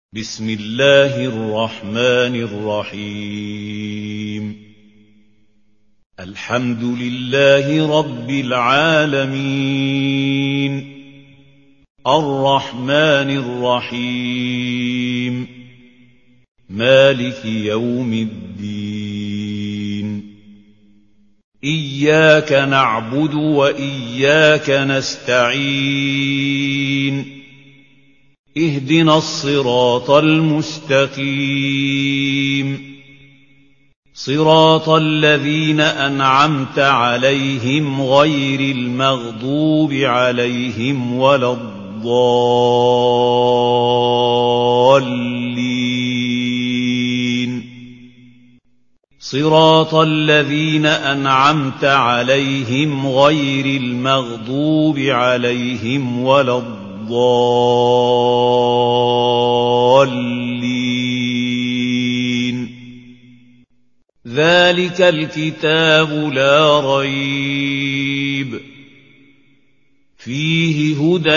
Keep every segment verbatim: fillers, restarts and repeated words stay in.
بسم الله الرحمن الرحيم الحمد لله رب العالمين الرحمن الرحيم مالك يوم الدين إياك نعبد وإياك نستعين اهدنا الصراط المستقيم صراط الذين أنعمت عليهم غير المغضوب عليهم ولا الضالين صراط الذين أنعمت عليهم غير المغضوب عليهم ولا الضالين الضالين ذلك الكتاب لا ريب فيه هدى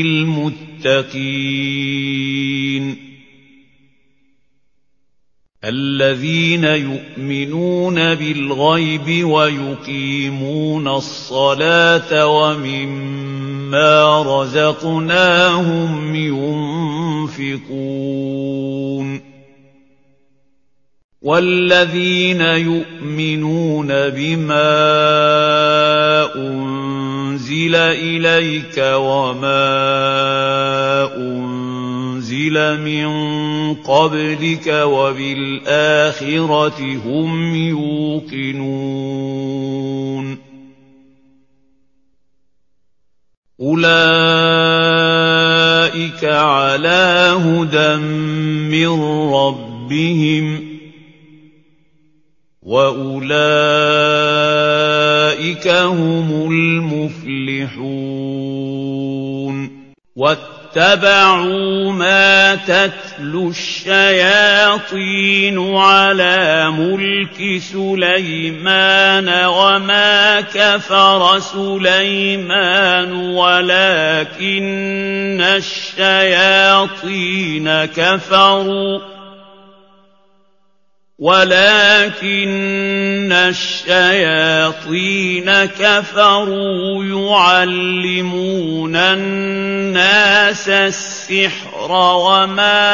للمتقين الذين يؤمنون بالغيب ويقيمون الصلاة ومما رزقناهم ينفقون والذين يؤمنون بما أنزل إليك وما أنزل من قبلك وبالآخرة هم يوقنون أولئك على هدى من ربهم وأولئك هم المفلحون واتبعوا ما تتلو الشياطين على ملك سليمان وما كفر سليمان ولكن الشياطين كفروا ولكن الشياطين كفروا يعلمون الناس السحر وما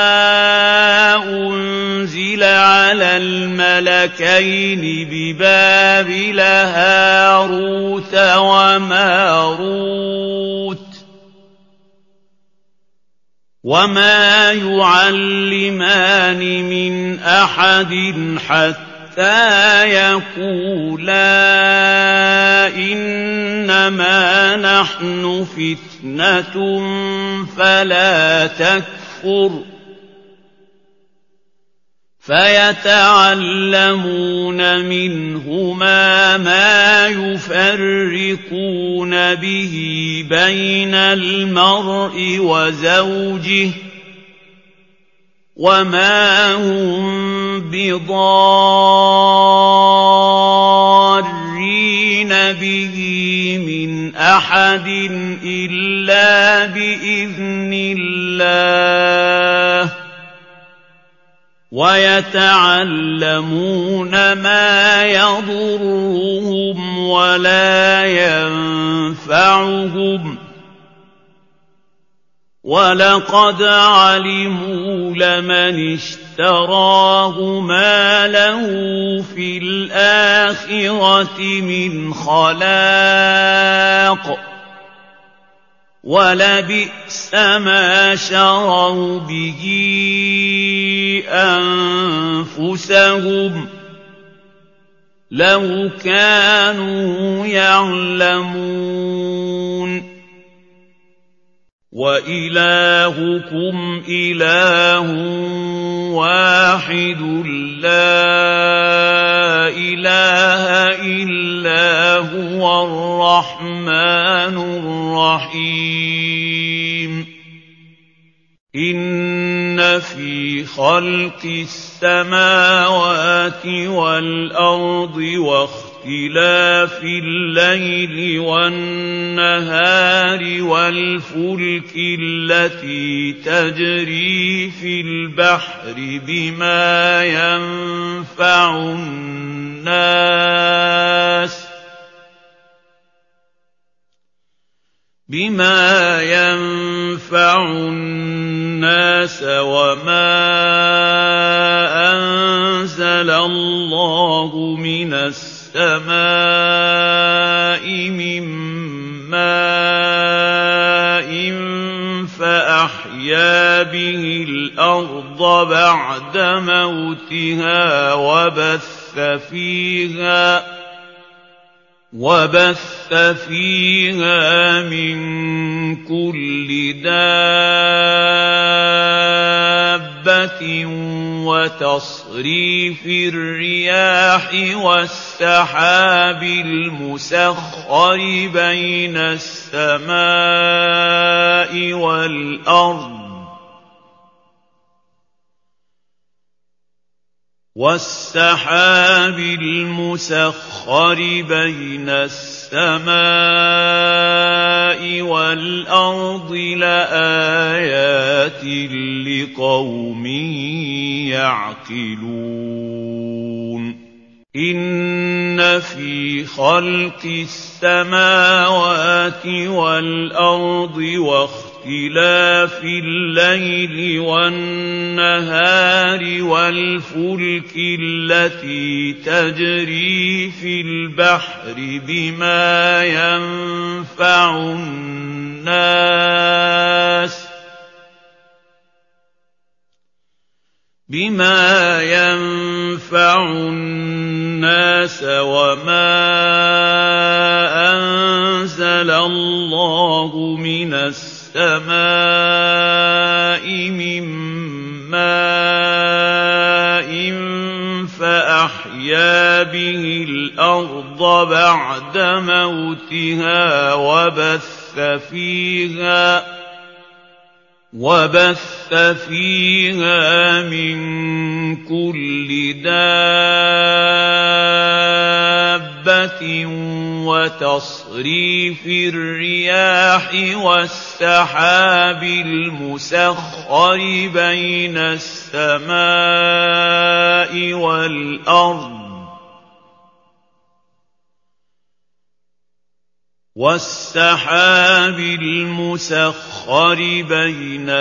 أنزل على الملكين ببابل هاروت وماروت وما يعلمان من أحد حتى يقولا إنما نحن فتنة فلا تكفر فيتعلمون منهما ما يفرقون به بين المرء وزوجه وما هم بضارين به من أحد إلا بإذن الله ويتعلمون ما يضرهم ولا ينفعهم ولقد علموا لمن اشتراه ما له في الآخرة من خلاق ولبئس ما شروا به أنفسهم لو كانوا يعلمون وإلهكم إله واحد لا إله إلا هو الرحمن الرحيم إن في خلق السماوات والأرض واختلاف واختلاف الليل والنهار والفلك التي تجري في البحر بما ينفع الناس بما ينفع الناس وما أنزل الله من السماء من ماء فأحيا به الأرض بعد موتها وبث فيها وبث فيها من كل دابة وتصريف الرياح والسحاب المسخر بين السماء والأرض والسحاب المسخر بين السماء والأرض لآيات لقوم يعقلون إن في خلق السماوات والأرض واختلاف الليل والنهار والفلك التي تجري في البحر بما ينفع الناس بما ينفع الناس وما أنزل الله من السماء من ماء فأحيا به الأرض بعد موتها وبث فيها وبث فيها من كل دابة وتصريف الرياح والسحاب المسخر بين السماء والأرض والسحاب المسخر بين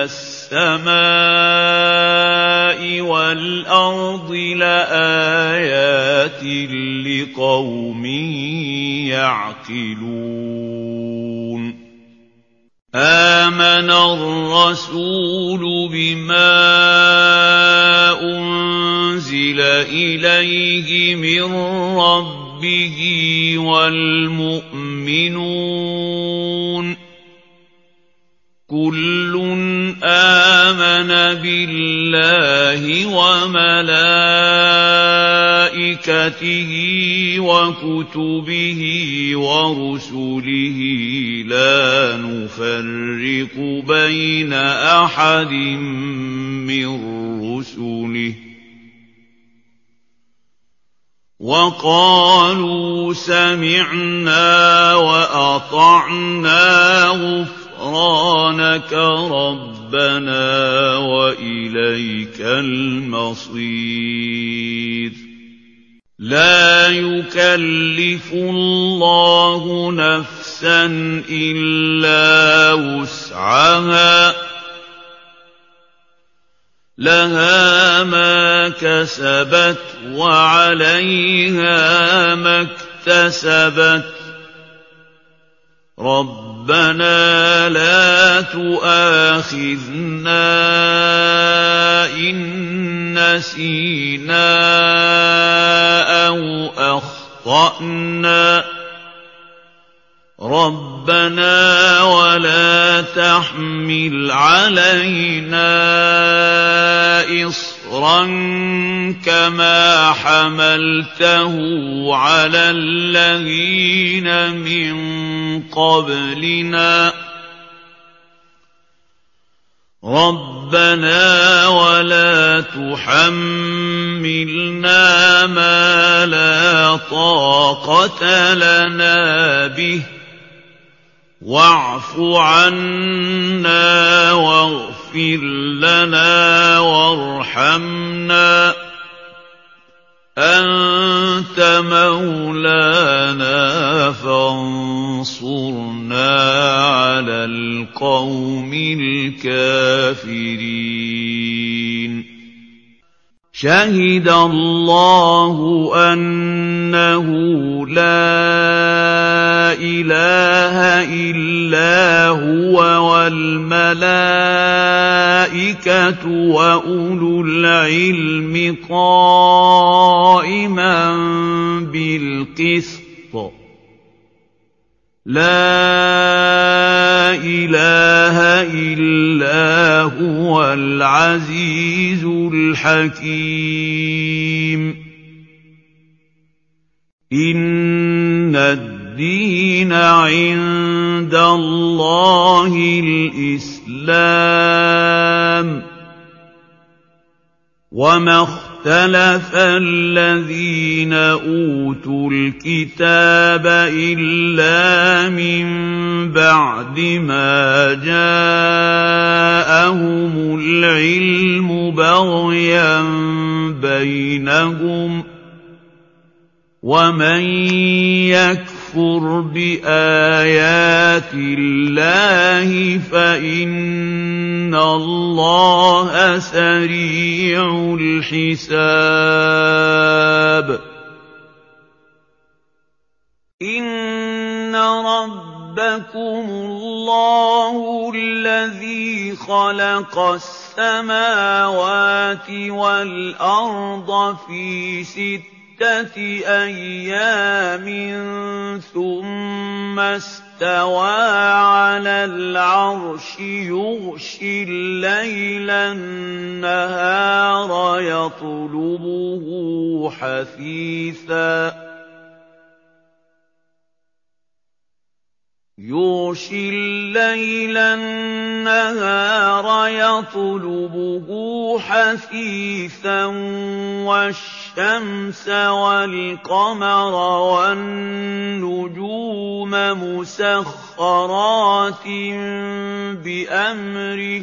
السماء والأرض لآيات لقوم يعقلون آمن الرسول بما أنزل إليه من ربه به والمؤمنون كل آمن بالله وملائكته وكتبه ورسله لا نفرق بين أحد من رسله وقالوا سمعنا وأطعنا غفرانك ربنا وإليك المصير لا يكلف الله نفسا إلا وسعها لها ما كسبت وعليها ما اكتسبت ربنا لا تؤاخذنا إن نسينا أو أخطأنا ربنا ولا تحمل علينا إصرا كما حملته على الذين من قبلنا رَبَّنَا وَلَا تُحَمِّلْنَا مَا لَا طَاقَةَ لَنَا بِهِ وَاعْفُ عَنَّا وَاغْفِرْ لَنَا وَارْحَمْنَا أَنتَ مَوْلَانَا فَانصُرْنَا عَلَى الْقَوْمِ الْكَافِرِينَ شَهِدَ اللَّهُ أَنَّهُ لَا إِلَٰهَ إِلَّا هُوَ وَالْمَلَائِكَةُ وَأُولُو الْعِلْمِ قَائِمًا بِالْقِسْطِ لَا إِلَٰهَ إِلَّا هُوَ الْعَزِيزُ الْحَكِيمُ إِنَّ الدِّينَ عِندَ اللَّهِ الْإِسْلَامُ وَمَا اخْتَلَفَ الَّذِينَ أُوتُوا الْكِتَابَ إِلَّا مِن بَعْدِ مَا جَاءَهُمُ الْعِلْمُ بَغْيًا بَيْنَهُمْ ۗ وَمَن يَكْفُرْ بِآيَاتِ اللَّهِ فَإِنَّ اللَّهَ سَرِيعُ الْحِسَابِ إِنَّ رَبَّكُمُ اللَّهُ الَّذِي خَلَقَ السَّمَاوَاتِ وَالْأَرْضَ فِي سِتَّةِ أَيَّامٍ ثُمَّ اسْتَوَىٰ عَلَى الْعَرْشِ يُغْشِي اللَّيْلَ النَّهَارَ يَطْلُبُهُ حَثِيثًا يُغْشِي اللَّيْلَ النَّهَارَ يَطْلُبُهُ حَثِيثًا وَالشَّمْسَ وَالْقَمَرَ وَالنُّجُومَ مُسَخَّرَاتٍ بِأَمْرِهِ ۗ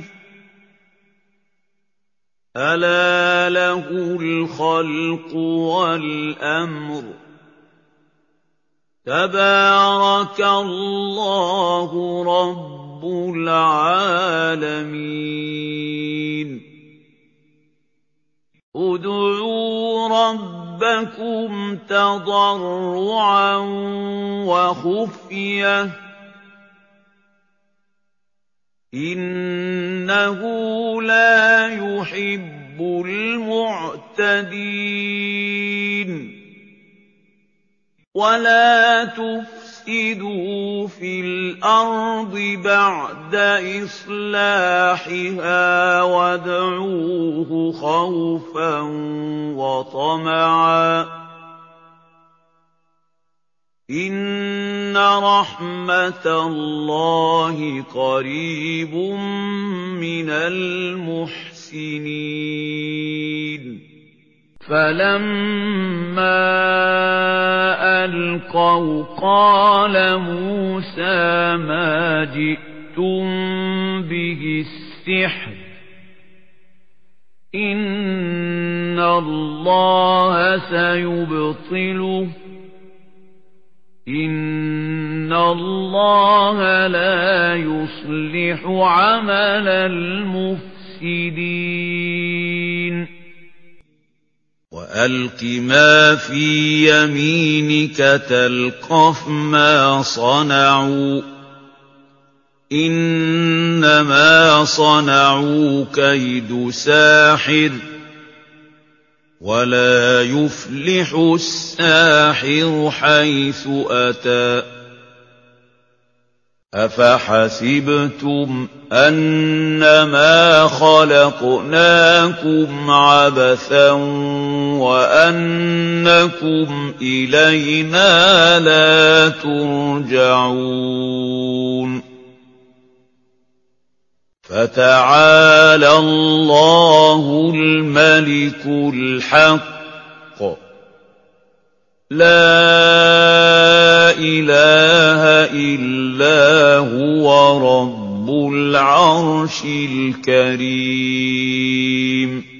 أَلَا لَهُ الْخَلْقُ وَالْأَمْرُ ۗ تَبَارَكَ اللَّهُ رَبُّ الْعَالَمِينَ ادْعُوا رَبَّكُمْ تَضَرُّعًا وَخُفْيَةً إِنَّهُ لَا يُحِبُّ الْمُعْتَدِينَ وَلَا تُفْسِدُوا فِي الْأَرْضِ بَعْدَ إِصْلَاحِهَا وَادْعُوهُ خَوْفًا وَطَمَعًا ۚ إِنَّ رَحْمَتَ اللَّهِ قَرِيبٌ مِّنَ الْمُحْسِنِينَ فَلَمَّا أَلْقَوْا قَالَ مُوسَىٰ مَا جِئْتُم بِهِ السِّحْرُ ۖ إِنَّ اللَّهَ سَيُبْطِلُهُ ۖ إِنَّ اللَّهَ لَا يُصْلِحُ عَمَلَ الْمُفْسِدِينَ وَأَلْقِ مَا فِي يَمِينِكَ تَلْقَفْ مَا صَنَعُوا ۖ إِنَّمَا صَنَعُوا كَيْدُ سَاحِرٍ ۖ وَلَا يُفْلِحُ السَّاحِرُ حَيْثُ أَتَىٰ أَفَحَسِبْتُمْ أَنَّمَا خَلَقْنَاكُمْ عَبَثًا وَأَنَّكُمْ إِلَيْنَا لَا تُرْجَعُونَ فَتَعَالَى اللَّهُ الْمَلِكُ الْحَقُّ ۖ لَا إِلَٰهَ إِلَّا هُوَ رَبُّ الْعَرْشِ الْكَرِيمِ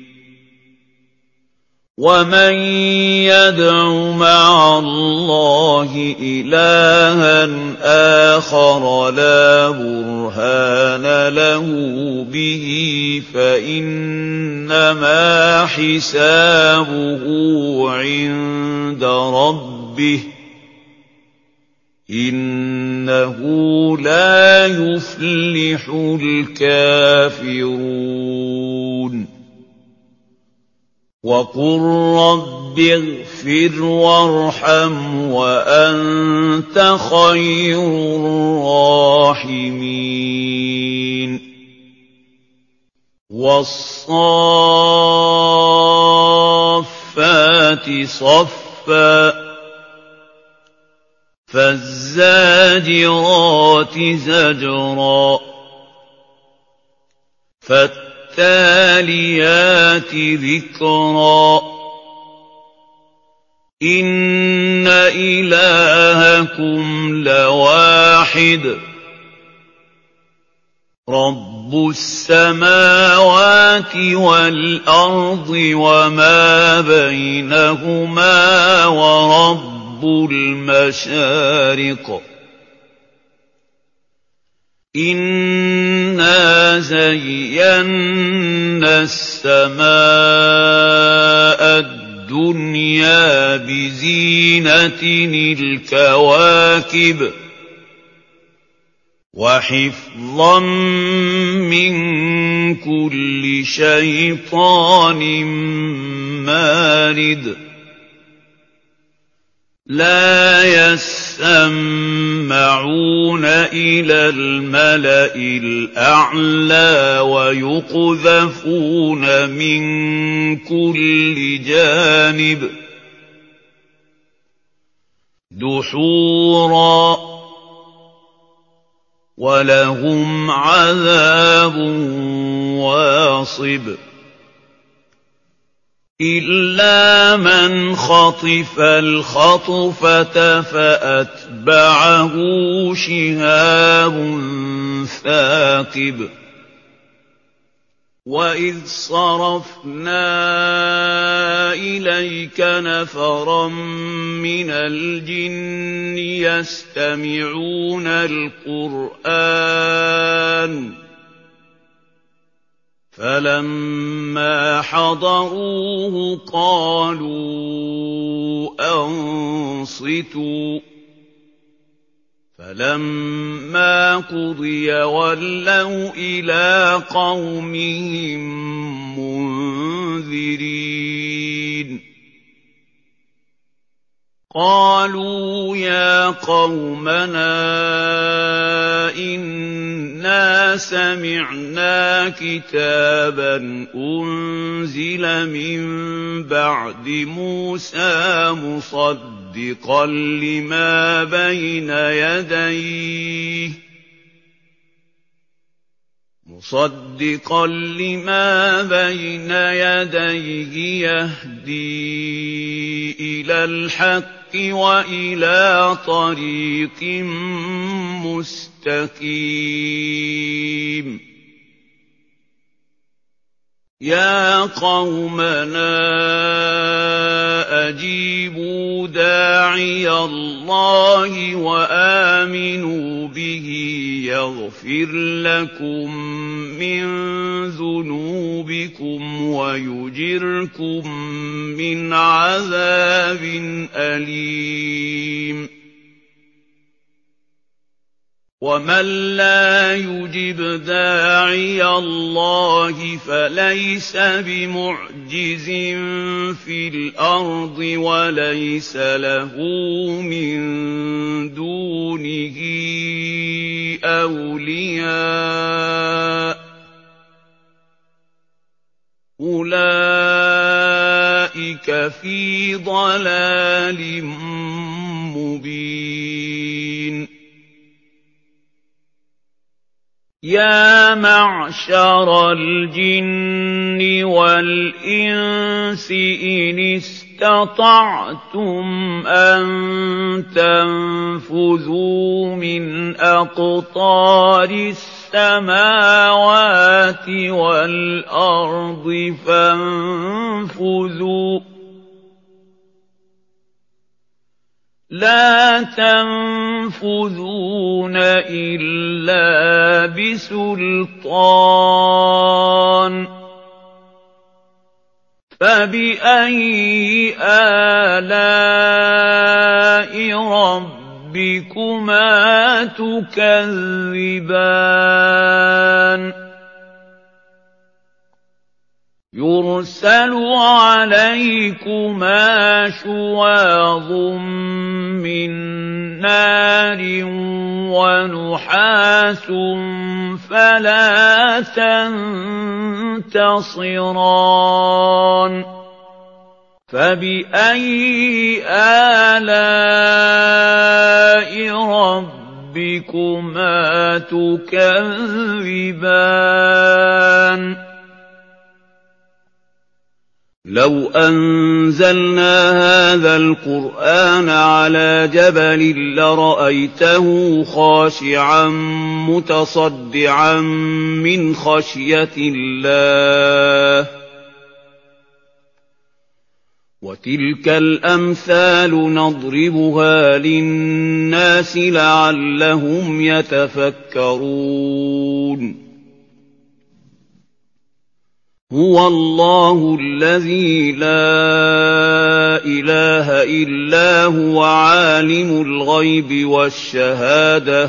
وَمَن يَدْعُ مَعَ اللَّهِ إِلَٰهًا آخَرَ لَا بُرْهَانَ لَهُ بِهِ فَإِنَّمَا حِسَابُهُ عِندَ رَبِّهِ ۚ إِنَّهُ لَا يُفْلِحُ الْكَافِرُونَ وَقُل رَّبِّ اغْفِرْ وَارْحَمْ وَأَنتَ خَيْرُ الرَّاحِمِينَ وَالصَّافَّاتِ صَفًّا فَالزَّاجِرَاتِ زَجْرًا فَالتَّالِيَاتِ ذِكْرًا إِنَّ إِلَٰهَكُمْ لَوَاحِدٌ رَّبُّ السَّمَاوَاتِ وَالْأَرْضِ وَمَا بَيْنَهُمَا وَرَبُّ الْمَشَارِقِ إِنَّا زَيَّنَّا السَّمَاءَ الدُّنْيَا بِزِينَةٍ الْكَوَاكِبِ وَحِفْظًا مِّن كُلِّ شَيْطَانٍ مَّارِدٍ لَا يَسَّمَّعُونَ إِلَى الْمَلَإِ الْأَعْلَىٰ وَيُقْذَفُونَ مِن كُلِّ جَانِبٍ دُحُورًا ۖ وَلَهُمْ عَذَابٌ وَاصِبٌ إِلَّا مَنْ خَطِفَ الْخَطْفَةَ فَأَتْبَعَهُ شِهَابٌ ثَاقِبٌ وَإِذْ صَرَفْنَا إِلَيْكَ نَفَرًا مِّنَ الْجِنِّ يَسْتَمِعُونَ الْقُرْآنَ فَلَمَّا حَضَرُوهُ قَالُوا أَنصِتُوا ۖ فَلَمَّا قُضِيَ وَلَّوْا إِلَىٰ قَوْمِهِم مُّنذِرِينَ قَالُوا يَا قَوْمَنَا إِنَّا سَمِعْنَا كِتَابًا أُنزِلَ مِن بَعْدِ مُوسَىٰ مُصَدِّقًا لِّمَا بَيْنَ يَدَيْهِ مُصَدِّقًا لِّمَا بَيْنَ يَدَيْهِ يَهْدِي إِلَى الْحَقِّ وَإِلَىٰ طَرِيقٍ مُّسْتَقِيمٍ يَا قَوْمَنَا أَجِيبُوا دَاعِيَ اللَّهِ وَآمِنُوا بِهِ يَغْفِرْ لَكُم مِّن ذُنُوبِكُمْ وَيُجِرْكُم مِّنْ عَذَابٍ أَلِيمٍ وَمَن لَّا يُجِبْ دَاعِيَ اللَّهِ فَلَيْسَ بِمُعْجِزٍ فِي الْأَرْضِ وَلَيْسَ لَهُ مِن دُونِهِ أَوْلِيَاءُ ۚ أُولَٰئِكَ فِي ضَلَالٍ مُّبِينٍ يَا مَعْشَرَ الْجِنِّ وَالْإِنسِ إِنِ اسْتَطَعْتُمْ أَن تَنفُذُوا مِنْ أَقْطَارِ السَّمَاوَاتِ وَالْأَرْضِ فَانفُذُوا لَا تَنفُذُونَ إِلَّا بِسُلْطَانٍ فَبِأَيِّ آلَاءِ رَبِّكُمَا تُكَذِّبَانِ يُرْسَلُ عَلَيْكُمَا شُوَاظٌ مِّن نَّارٍ وَنُحَاسٌ فَلَا تَنتَصِرَانِ فَبِأَيِّ آلَاءِ رَبِّكُمَا تُكَذِّبَانِ لَوْ أَنزَلْنَا هَٰذَا الْقُرْآنَ عَلَىٰ جَبَلٍ لَّرَأَيْتَهُ خَاشِعًا مُّتَصَدِّعًا مِّنْ خَشْيَةِ اللَّهِ ۚ وَتِلْكَ الْأَمْثَالُ نَضْرِبُهَا لِلنَّاسِ لَعَلَّهُمْ يَتَفَكَّرُونَ هُوَ اللَّهُ الَّذِي لَا إِلَٰهَ إِلَّا هُوَ عَالِمُ الْغَيْبِ وَالشَّهَادَةِ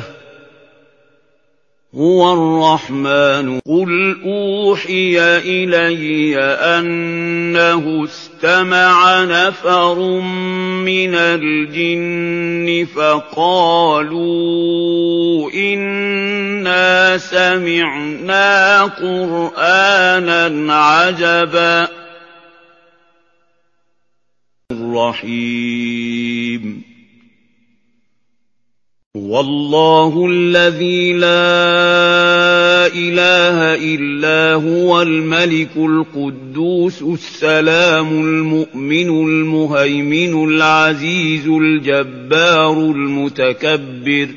هُوَ الرَّحْمَٰنُ قُلْ أُوحِيَ إِلَيَّ أَنَّهُ اسْتَمَعَ نَفَرٌ مِّنَ الْجِنِّ فَقَالُوا إِنَّا سَمِعْنَا قُرْآنًا عَجَبًا رَّحِيمٌ هُوَ اللَّهُ الَّذِي لَا إِلَٰهَ إِلَّا هُوَ الْمَلِكُ الْقُدُّوسُ السَّلَامُ الْمُؤْمِنُ الْمُهَيْمِنُ الْعَزِيزُ الْجَبَّارُ الْمُتَكَبِّرُ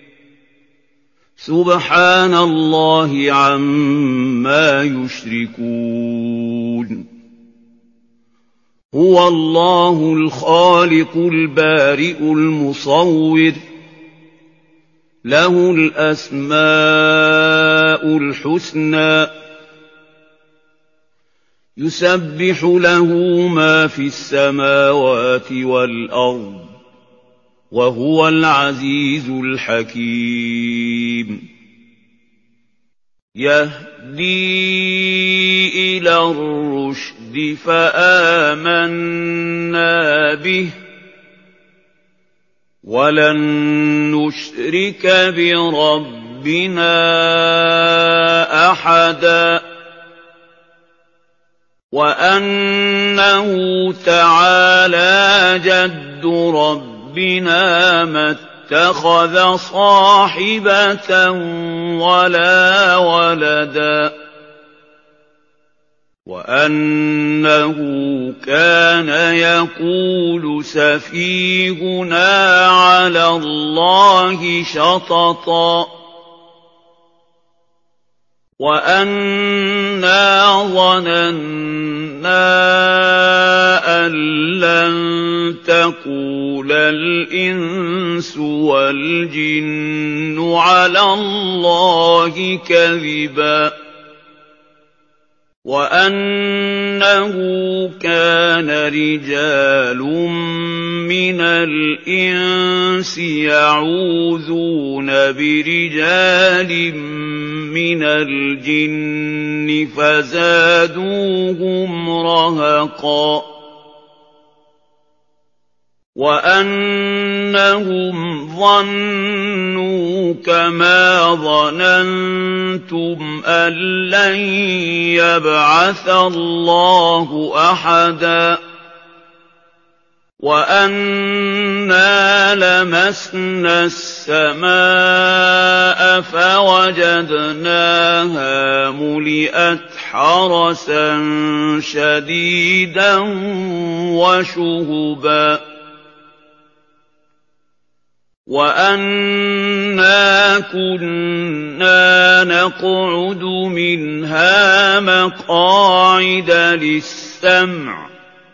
سُبْحَانَ اللَّهِ عَمَّا يُشْرِكُونَ هُوَ اللَّهُ الْخَالِقُ الْبَارِئُ الْمُصَوِّرُ لَهُ الْأَسْمَاءُ الْحُسْنَى يُسَبِّحُ لَهُ مَا فِي السَّمَاوَاتِ وَالْأَرْضِ وَهُوَ الْعَزِيزُ الْحَكِيمُ يَهْدِي إِلَى الرُّشْدِ فَآمَنَّا بِهِ وَلَن نُّشْرِكَ بِرَبِّنَا أَحَدًا وَأَنَّهُ تَعَالَىٰ جَدُّ رَبِّنَا مَا اتَّخَذَ صَاحِبَةً وَلَا وَلَدًا وَأَنَّهُ كَانَ يَقُولُ سَفِيهُنَا عَلَى اللَّهِ شَطَطًا وَأَنَّا ظَنَنَّا أَن لَّن تَقُولَ الْإِنسُ وَالْجِنُّ عَلَى اللَّهِ كَذِبًا وَأَنَّهُ كَانَ رِجَالٌ مِّنَ الْإِنسِ يَعُوذُونَ بِرِجَالٍ مِّنَ الْجِنِّ فَزَادُوهُمْ رَهَقًا وَأَنَّهُمْ ظَنُّوا كَمَا ظَنَنتُمْ أَن لَّن يَبْعَثَ اللَّهُ أَحَدًا وَأَنَّا لَمَسْنَا السَّمَاءَ فَوَجَدْنَاهَا مُلِئَتْ حَرَسًا شَدِيدًا وَشُهُبًا وَأَنَّا كُنَّا نَقْعُدُ مِنْهَا مَقَاعِدَ لِلسَّمْعِ ۖ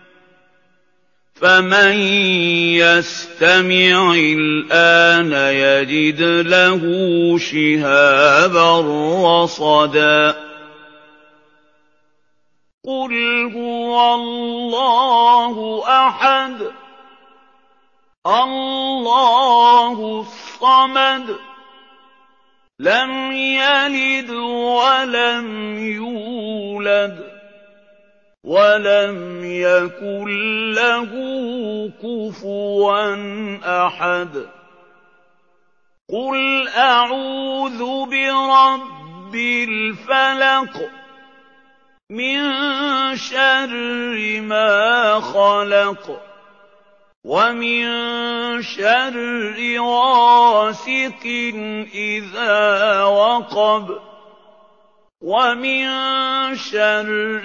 فَمَن يَسْتَمِعِ الْآنَ يَجِدْ لَهُ شِهَابًا رَّصَدًا قُلْ هُوَ اللَّهُ أَحَدٌ اللَّهُ الصَّمَدُ لَمْ يَلِدْ وَلَمْ يُولَدْ وَلَمْ يَكُن لَّهُ كُفُوًا أَحَدٌ قُلْ أَعُوذُ بِرَبِّ الْفَلَقِ مِن شَرِّ مَا خَلَقَ وَمِن شَرِّ غَاسِقٍ إِذَا وَقَبَ وَمِن شَرِّ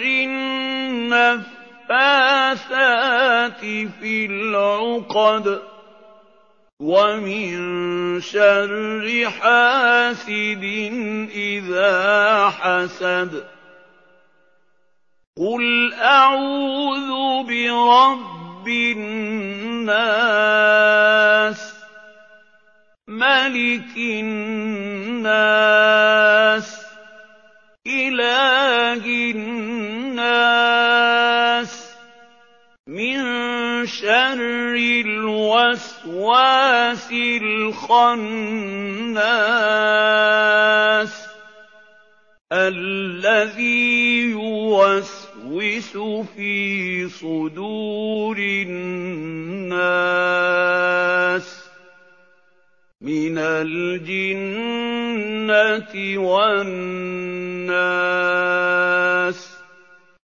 النَّفَّاثَاتِ فِي الْعُقَدِ وَمِن شَرِّ حَاسِدٍ إِذَا حَسَدَ قُلْ أَعُوذُ بِرَبِّ النَّاسِ مَلِكِ النَّاسِ إِلَٰهِ النَّاسِ مِن شَرِّ الْوَسْوَاسِ الْخَنَّاسِ الَّذِي يُوَسْوِسُ فِي صُدُورِ النَّاسِ مِنَ الْجِنَّةِ وَالنَّاسِ